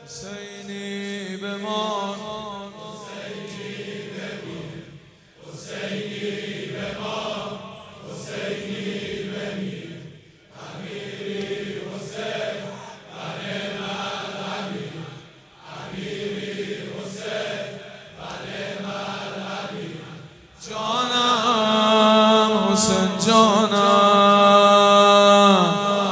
حسینی بمان، جانم حسین جانم،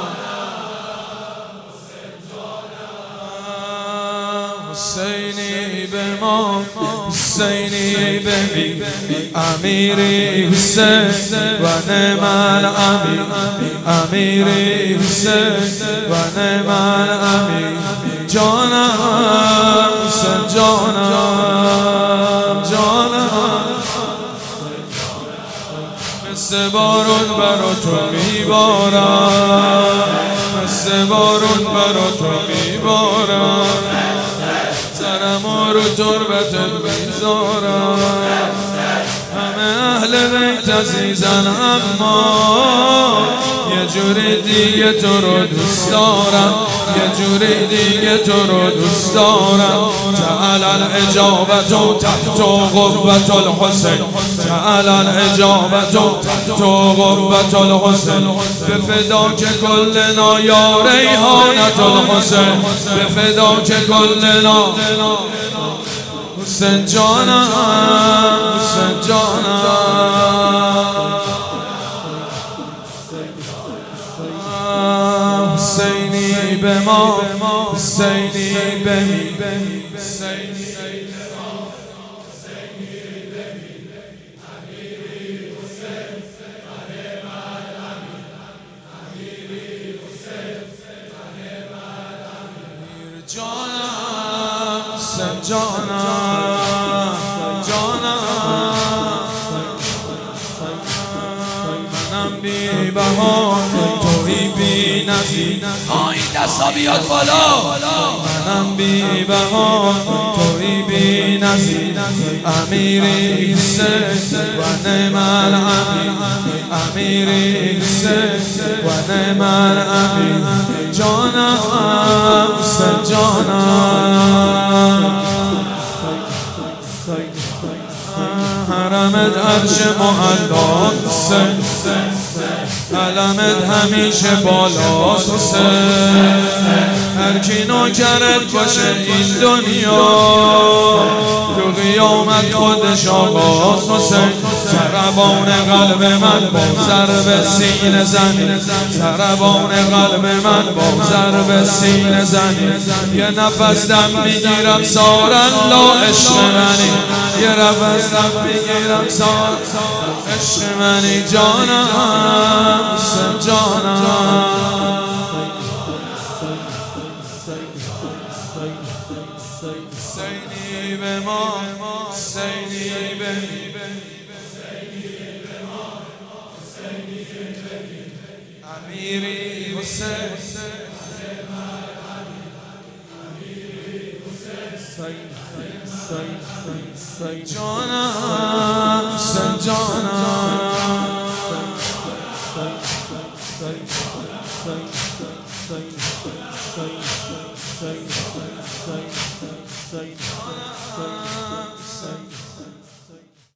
حسینی بمان، حسینی بمیر، امیری حسین و نعم الامیر، امیری حسین و نعم الامیر. جانم حسین جانم، جانم مثل بارون برا تو میبارم، مثل بارون برا تو میبارم، سرمو رو تربتت میذارم. همه اهل بیت عزیزن اما یه جوری دیگه تو رو دوست دارم، یه جوری دیگه تو رو دوست دارم. جعل الاجابت تحت قربت الحسین، جعل الاجابت تحت قربت الحسین. به فدا که کلنا یا ریحانت الحسین، به فدا که کلنا حسین جانم، حسین جانم، حسینی بمان، حسینی بمیر، جانم حسین جانم، جانم منم بی بهان توی بی نظیر. این دستا بیاد بالا. منم بی بهان توی بی نظیر، امیری حسین و نعم الامیر، امیری حسین و نعم الامیر. جانم حسین جانم، حرمت عرش معلاست حسین، علمت همیشه بالاست حسین. هر کی نوکرت باشه این دنیا تو قیامت خودش آقاست حسین. ضربان قلب من با ضرب سینه زنی، ضربان قلب من با ضرب سینه زنی. یه نفس دم میگیرم سار الله عشق منی، یه نفس دم میگیرم سار عشق منی. جانم حسین جانم، حسینی بمان، حسینی بمیر، امیری حسین، جانم حسین جانم.